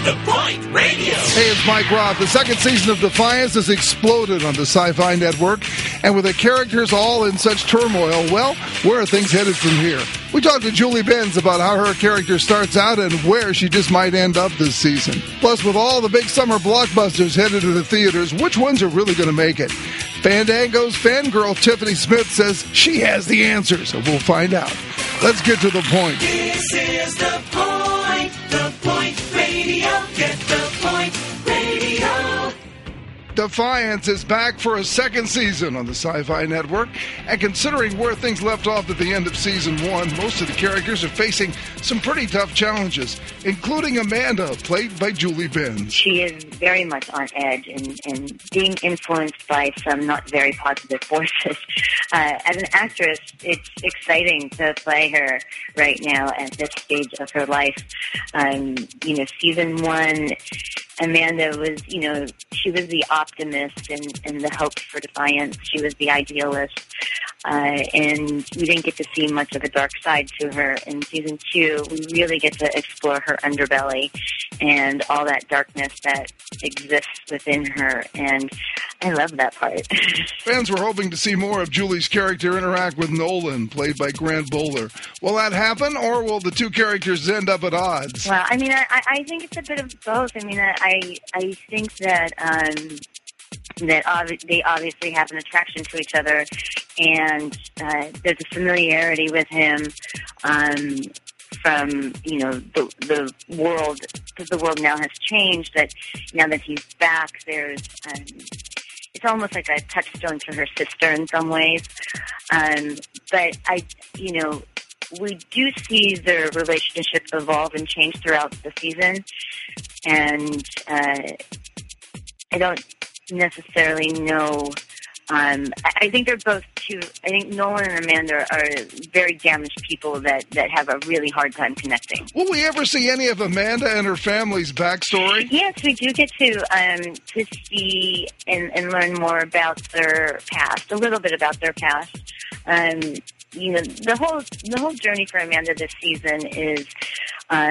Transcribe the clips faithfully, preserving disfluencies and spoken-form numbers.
The Point Radio. Hey, it's Mike Roth. The second season of Defiance has exploded on the Sci-Fi Network, and with the characters all in such turmoil, well, where are things headed from here? We talked to Julie Benz about how her character starts out and where she just might end up this season. Plus, with all the big summer blockbusters headed to the theaters, which ones are really going to make it? Fandango's fangirl Tiffany Smith says she has the answers, and we'll find out. Let's get to the point. This is The Point. The Point Radio. Get The Point Radio. Defiance is back for a second season on the Sci-Fi Network, and considering where things left off at the end of season one, most of the characters are facing some pretty tough challenges, including Amanda, played by Julie Benz. She is very much on edge and, and being influenced by some not very positive forces. Uh, as an actress, it's exciting to play her right now at this stage of her life. Um, you know, season one, Amanda was, you know, she was the optimist and, and the hope for Defiance. She was the idealist. Uh, and we didn't get to see much of a dark side to her. In season two, we really get to explore her underbelly and all that darkness that exists within her. And I love that part. Fans were hoping to see more of Julie's character interact with Nolan, played by Grant Bowler. Will that happen, or will the two characters end up at odds? Well, I mean, I, I think it's a bit of both. I mean, I I think that um, that ob- they obviously have an attraction to each other, and uh, there's a familiarity with him um, from, you know, the, the world, because the world now has changed, that now that he's back, there's... Um, it's almost like a touchstone to her sister in some ways. Um, but I, you know, we do see their relationship evolve and change throughout the season. And uh, I don't necessarily know. Um, I, I think they're both two. I think Nolan and Amanda are very damaged people that, that have a really hard time connecting. Will we ever see any of Amanda and her family's backstory? Yes, we do get to um, to see and, and learn more about their past, a little bit about their past. Um, you know, the whole the whole journey for Amanda this season is um,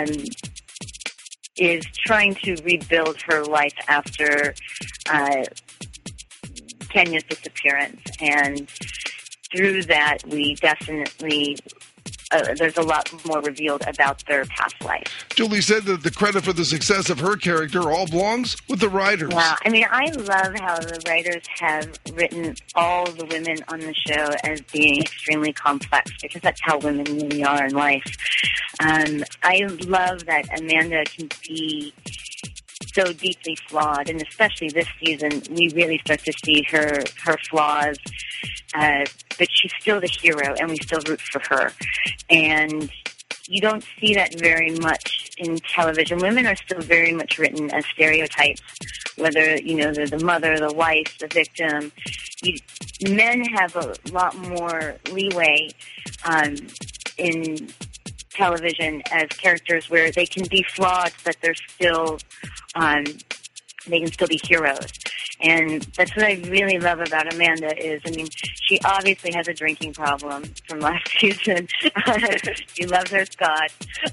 is trying to rebuild her life after Uh, Kenya's disappearance, and through that, we definitely, uh, there's a lot more revealed about their past life. Julie said that the credit for the success of her character all belongs with the writers. Wow. I mean, I love how the writers have written all the women on the show as being extremely complex, because that's how women really are in life. Um, I love that Amanda can be so deeply flawed, and especially this season, we really start to see her her flaws. Uh, but she's still the hero, and we still root for her. And you don't see that very much in television. Women are still very much written as stereotypes, whether, you know, they're the mother, the wife, the victim. You, men have a lot more leeway um, in television as characters where they can be flawed, but they're still, um, they can still be heroes. And that's what I really love about Amanda is, I mean, she obviously has a drinking problem from last season. She loves her Scott.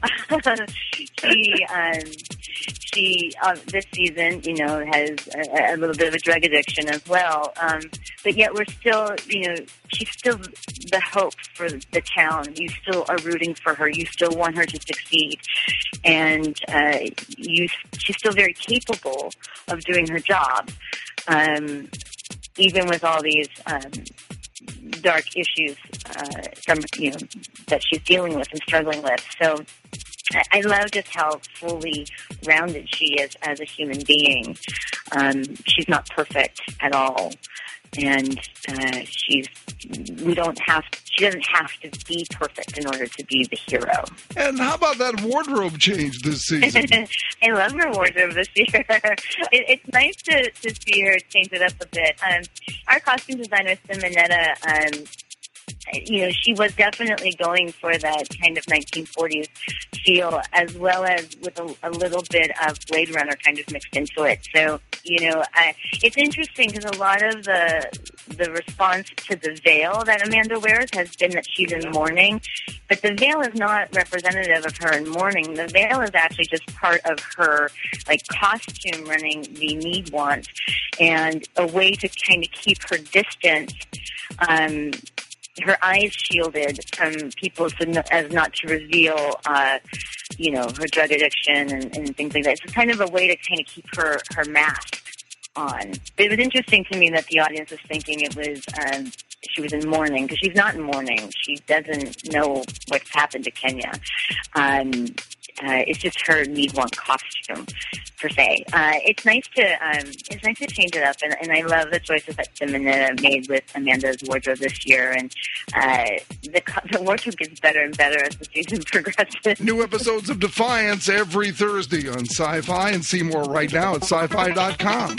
she, um, she, uh, this season, you know, has a, a little bit of a drug addiction as well. Um, but yet we're still, you know, she's still the hope for the town. You still are rooting for her. You still want her to succeed. And, uh, you, she's still very capable of doing her job. Um, even with all these um, dark issues uh, from, you know, that she's dealing with and struggling with. So I, I love just how fully rounded she is as a human being. Um, she's not perfect at all, and uh, she's we don't have she doesn't have to be perfect in order to be the hero. And how about that wardrobe change this season? I love her wardrobe this year. it, it's nice to, to see her change it up a bit. Um, our costume designer, Simonetta, um, you know, she was definitely going for that kind of nineteen forties feel, as well as with a, a little bit of Blade Runner kind of mixed into it. So, you know, I, it's interesting because a lot of the the response to the veil that Amanda wears has been that she's in mourning, but the veil is not representative of her in mourning. The veil is actually just part of her, like, costume running the need want, and a way to kind of keep her distance, um, her eyes shielded from people so no, as not to reveal, uh, you know, her drug addiction and, and things like that. It's kind of a way to kind of keep her, her mask on. But it was interesting to me that the audience was thinking it was um, she was in mourning, because she's not in mourning. She doesn't know what's happened to Kenya. Um, uh, it's just her need-want costume, per se. Uh, it's nice to um, it's nice to change it up, and, and I love the choices that Simonetta made with Amanda's wardrobe this year. And uh, the, the wardrobe gets better and better as the season progresses. New episodes of Defiance every Thursday on Sci-Fi, and see more right now at sci fi dot com.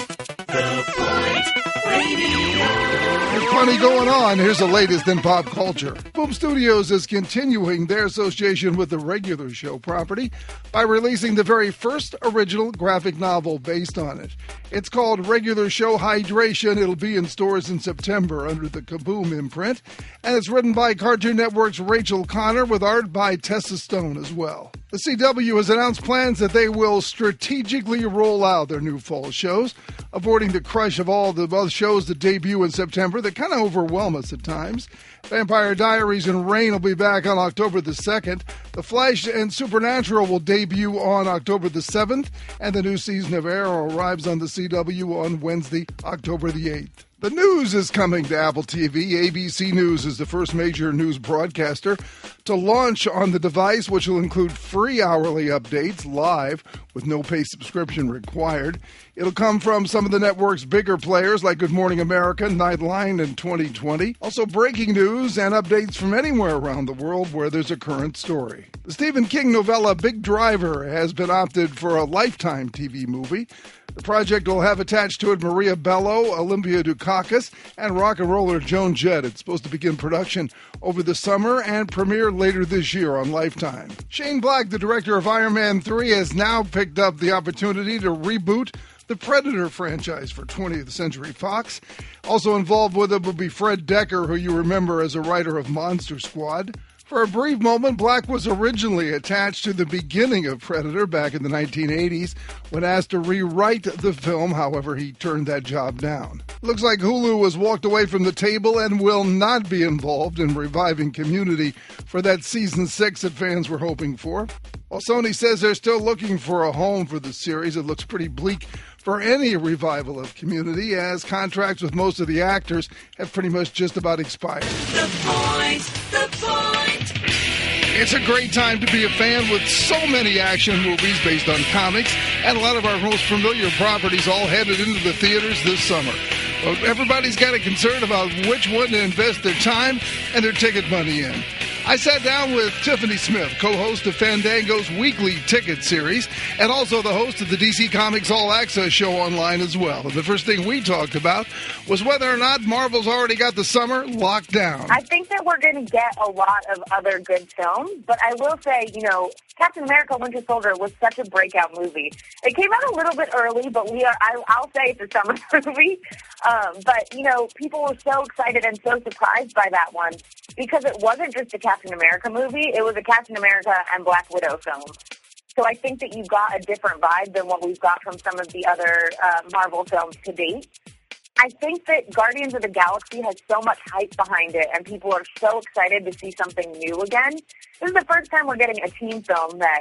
There's plenty going on. Here's the latest in pop culture. Boom Studios is continuing their association with the regular show property by releasing the very first original graphic novel based on it. It's called Regular Show Hydration. It'll be in stores in September under the Kaboom imprint. And it's written by Cartoon Network's Rachel Connor with art by Tessa Stone as well. The C W has announced plans that they will strategically roll out their new fall shows, avoiding the crush of all the other shows that debut in September that kind of overwhelm us at times. Vampire Diaries and Reign will be back on October the second. The Flash and Supernatural will debut on October the seventh. And the new season of Arrow arrives on the C W on Wednesday, October the eighth. The news is coming to Apple T V. A B C News is the first major news broadcaster to launch on the device, which will include free hourly updates live with no pay subscription required. It'll come from some of the network's bigger players like Good Morning America, Nightline, and twenty twenty. Also breaking news and updates from anywhere around the world where there's a current story. The Stephen King novella Big Driver has been opted for a Lifetime T V movie. The project will have attached to it Maria Bello, Olympia Dukakis, and rock and roller Joan Jett. It's supposed to begin production over the summer and premiere later this year on Lifetime. Shane Black, the director of Iron Man three, has now picked up the opportunity to reboot the Predator franchise for twentieth Century Fox. Also involved with it will be Fred Decker, who you remember as a writer of Monster Squad. For a brief moment, Black was originally attached to the beginning of Predator back in the nineteen eighties. When asked to rewrite the film, however, he turned that job down. Looks like Hulu has walked away from the table and will not be involved in reviving Community for that season six that fans were hoping for. While Sony says they're still looking for a home for the series, it looks pretty bleak for any revival of Community, as contracts with most of the actors have pretty much just about expired. The point, the point. It's a great time to be a fan with so many action movies based on comics, and a lot of our most familiar properties all headed into the theaters this summer. Well, everybody's got a concern about which one to invest their time and their ticket money in. I sat down with Tiffany Smith, co-host of Fandango's weekly ticket series, and also the host of the D C Comics All Access show online as well. And the first thing we talked about was whether or not Marvel's already got the summer locked down. I think that we're going to get a lot of other good films, but I will say, you know, Captain America Winter Soldier was such a breakout movie. It came out a little bit early, but we are, I, I'll say it's a summer movie. Um, but, you know, people were so excited and so surprised by that one because it wasn't just a Captain America movie. It was a Captain America and Black Widow film. So I think that you got a different vibe than what we've got from some of the other uh, Marvel films to date. I think that Guardians of the Galaxy has so much hype behind it, and people are so excited to see something new again. This is the first time we're getting a team film that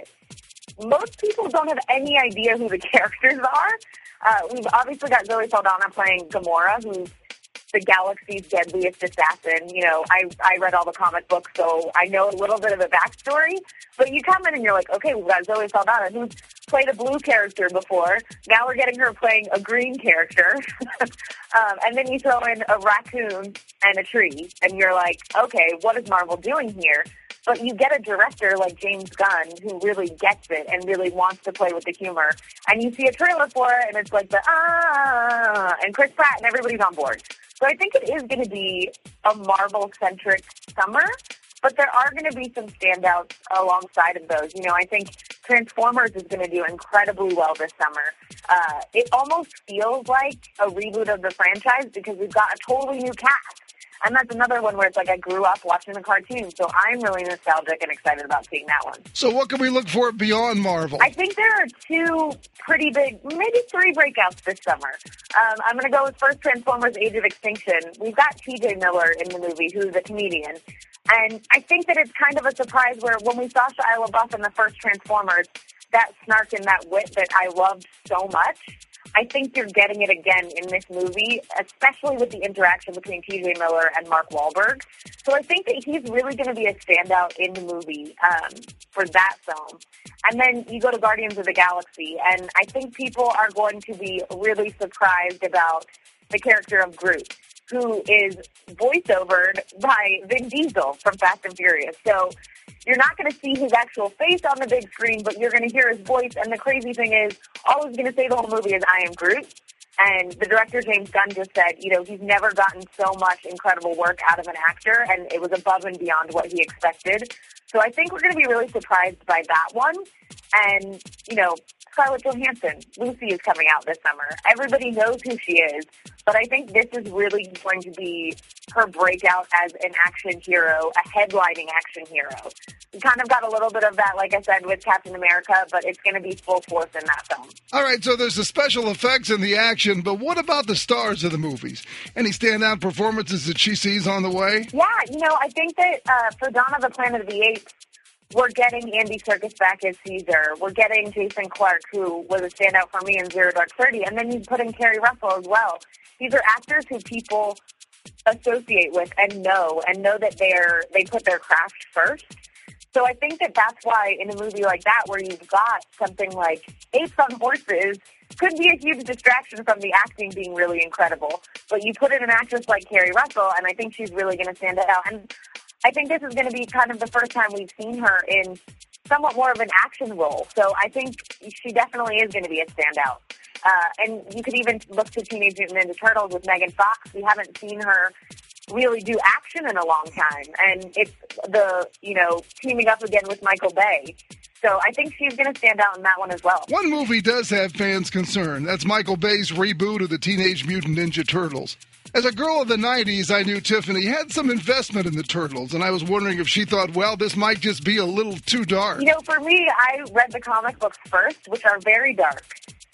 most people don't have any idea who the characters are. Uh, we've obviously got Zoe Saldana playing Gamora, who's the galaxy's deadliest assassin. You know, I I read all the comic books, so I know a little bit of the backstory. But you come in and you're like, okay, we've got Zoe Saldana, who's played a blue character before. Now we're getting her playing a green character. um, and then you throw in a raccoon and a tree, and you're like, okay, what is Marvel doing here? But you get a director like James Gunn who really gets it and really wants to play with the humor. And you see a trailer for it, and it's like the, ah, and Chris Pratt, and everybody's on board. So I think it is going to be a Marvel-centric summer, but there are going to be some standouts alongside of those. You know, I think Transformers is going to do incredibly well this summer. Uh, it almost feels like a reboot of the franchise because we've got a totally new cast. And that's another one where it's like I grew up watching the cartoon, so I'm really nostalgic and excited about seeing that one. So what can we look for beyond Marvel? I think there are two pretty big, maybe three breakouts this summer. Um, I'm going to go with first Transformers Age of Extinction. We've got T J Miller in the movie, who's a comedian. And I think that it's kind of a surprise where when we saw Shia LaBeouf in the first Transformers, that snark and that wit that I loved so much, I think you're getting it again in this movie, especially with the interaction between T J Miller and Mark Wahlberg. So I think that he's really going to be a standout in the movie um, for that film. And then you go to Guardians of the Galaxy, and I think people are going to be really surprised about the character of Groot, who is voiceovered by Vin Diesel from Fast and Furious. So you're not going to see his actual face on the big screen, but you're going to hear his voice. And the crazy thing is, all he's going to say the whole movie is, "I am Groot." And the director, James Gunn, just said, you know, he's never gotten so much incredible work out of an actor, and it was above and beyond what he expected. So I think we're going to be really surprised by that one. And, you know, Scarlett Johansson, Lucy is coming out this summer. Everybody knows who she is, but I think this is really going to be her breakout as an action hero, a headlining action hero. We kind of got a little bit of that, like I said, with Captain America, but it's going to be full force in that film. All right, so there's the special effects and the action, but what about the stars of the movies? Any standout performances that she sees on the way? Yeah, you know, I think that uh, for Dawn of the Planet of the Apes, we're getting Andy Serkis back as Caesar. We're getting Jason Clarke, who was a standout for me in Zero Dark Thirty, and then you put in Kerry Russell as well. These are actors who people associate with and know, and know that they're they put their craft first. So I think that that's why in a movie like that, where you've got something like apes on horses, could be a huge distraction from the acting being really incredible. But you put in an actress like Kerry Russell, and I think she's really going to stand out. And I think this is going to be kind of the first time we've seen her in somewhat more of an action role. So I think she definitely is going to be a standout. Uh, and you could even look to Teenage Mutant Ninja Turtles with Megan Fox. We haven't seen her really do action in a long time. And it's the, you know, teaming up again with Michael Bay. So I think she's going to stand out in that one as well. One movie does have fans concerned. That's Michael Bay's reboot of the Teenage Mutant Ninja Turtles. As a girl of the nineties, I knew Tiffany had some investment in the Turtles, and I was wondering if she thought, well, this might just be a little too dark. You know, for me, I read the comic books first, which are very dark.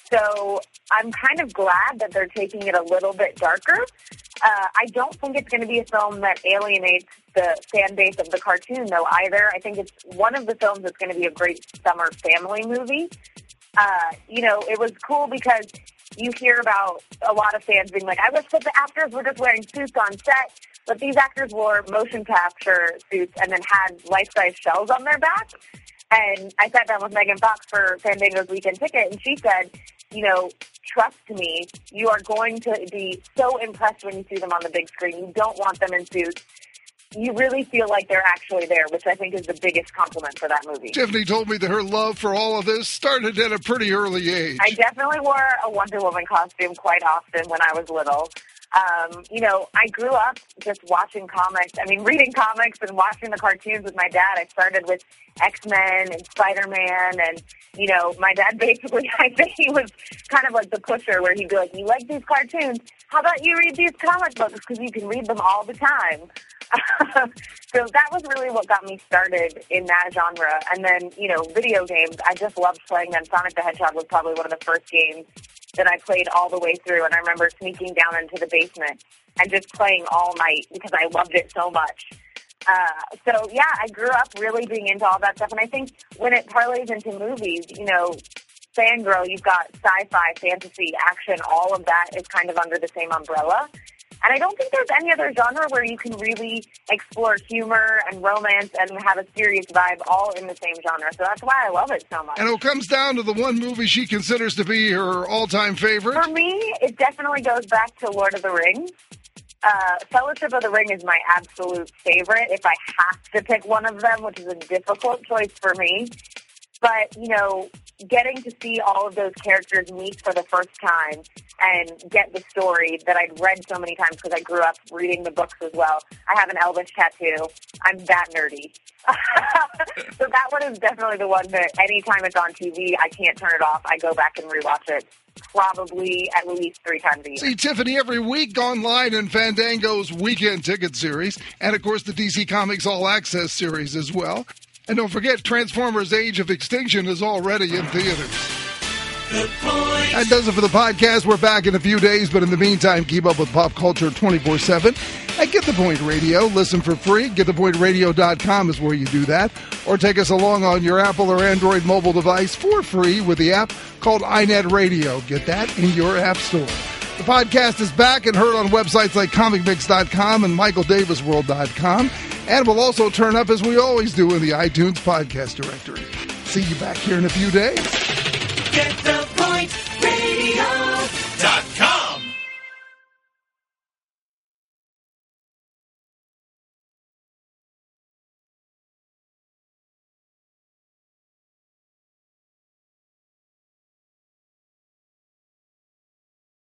So I'm kind of glad that they're taking it a little bit darker. Uh, I don't think it's going to be a film that alienates the fan base of the cartoon, though, either. I think it's one of the films that's going to be a great summer family movie. Uh, you know, it was cool because you hear about a lot of fans being like, I wish that the actors were just wearing suits on set, but these actors wore motion capture suits and then had life-size shells on their back. And I sat down with Megan Fox for Fandango's weekend ticket, and she said, you know, trust me, you are going to be so impressed when you see them on the big screen. You don't want them in suits. You really feel like they're actually there, which I think is the biggest compliment for that movie. Tiffany told me that her love for all of this started at a pretty early age. I definitely wore a Wonder Woman costume quite often when I was little. Um, you know, I grew up just watching comics. I mean, reading comics and watching the cartoons with my dad. I started with X-Men and Spider-Man, and, you know, my dad basically, I think he was kind of like the pusher where he'd be like, you like these cartoons? How about you read these comic books because you can read them all the time? So that was really what got me started in that genre. And then, you know, video games, I just loved playing them. Sonic the Hedgehog was probably one of the first games that I played all the way through. And I remember sneaking down into the basement and just playing all night because I loved it so much. Uh, so, yeah, I grew up really being into all that stuff. And I think when it parlays into movies, you know, fangirl, you've got sci-fi, fantasy, action, all of that is kind of under the same umbrella. And I don't think there's any other genre where you can really explore humor and romance and have a serious vibe all in the same genre. So that's why I love it so much. And it comes down to the one movie she considers to be her all-time favorite. For me, it definitely goes back to Lord of the Rings. Uh, Fellowship of the Ring is my absolute favorite. If I have to pick one of them, which is a difficult choice for me, But, you know, getting to see all of those characters meet for the first time and get the story that I'd read so many times because I grew up reading the books as well. I have an Elvis tattoo. I'm that nerdy. So that one is definitely the one that anytime it's on T V, I can't turn it off. I go back and rewatch it probably at least three times a year. See Tiffany every week online in Fandango's Weekend Ticket Series, and of course the D C Comics All Access series as well. And don't forget, Transformers Age of Extinction is already in theaters. The Point. That does it for the podcast. We're back in a few days, but in the meantime, keep up with pop culture twenty-four seven at Get The Point Radio. Listen for free. get the point radio dot com is where you do that. Or take us along on your Apple or Android mobile device for free with the app called iNet Radio. Get that in your app store. The podcast is back and heard on websites like comic mix dot com and michael davis world dot com. And we'll also turn up, as we always do, in the iTunes podcast directory. See you back here in a few days. Get the